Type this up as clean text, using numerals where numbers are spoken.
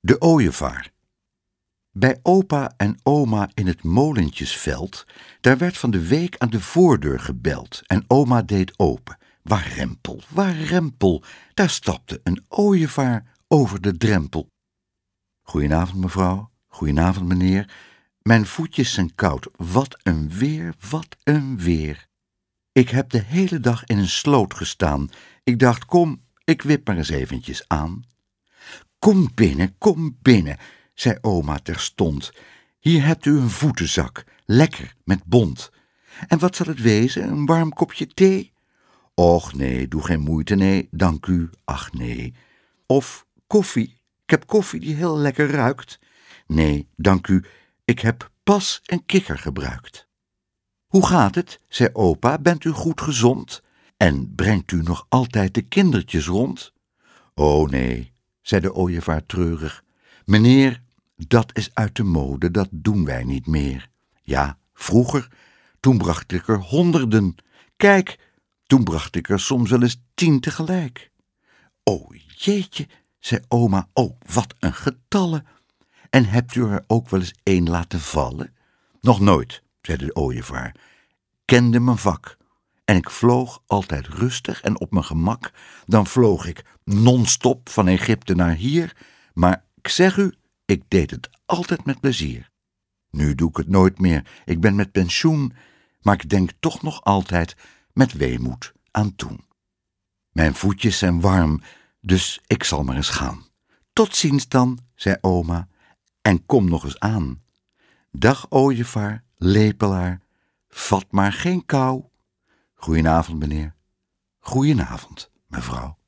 De ooievaar. Bij opa en oma in het molentjesveld, daar werd van de week aan de voordeur gebeld en oma deed open. Warempel, warempel, daar stapte een ooievaar over de drempel. Goedenavond mevrouw, goedenavond meneer, mijn voetjes zijn koud, wat een weer, wat een weer. Ik heb de hele dag in een sloot gestaan, ik dacht kom, ik wip maar eens eventjes aan. Kom binnen, zei oma terstond. Hier hebt u een voetenzak, lekker, met bont. En wat zal het wezen, een warm kopje thee? Och nee, doe geen moeite, nee, dank u, ach nee. Of koffie, ik heb koffie die heel lekker ruikt. Nee, dank u, ik heb pas een kikker gebruikt. Hoe gaat het, zei opa, bent u goed gezond? En brengt u nog altijd de kindertjes rond? Oh nee, zei de ooievaar treurig. Meneer, dat is uit de mode, dat doen wij niet meer. Ja, vroeger, toen bracht ik er 100. Kijk, toen bracht ik er soms wel eens 10 tegelijk. O jeetje, zei oma, oh, wat een getallen. En hebt u er ook wel eens 1 laten vallen? Nog nooit, zei de ooievaar. Kende mijn vak. En ik vloog altijd rustig en op mijn gemak. Dan vloog ik non-stop van Egypte naar hier. Maar ik zeg u, ik deed het altijd met plezier. Nu doe ik het nooit meer, ik ben met pensioen. Maar ik denk toch nog altijd met weemoed aan toen. Mijn voetjes zijn warm, dus ik zal maar eens gaan. Tot ziens dan, zei oma, en kom nog eens aan. Dag ooievaar, lepelaar, vat maar geen kou. Goedenavond, meneer. Goedenavond, mevrouw.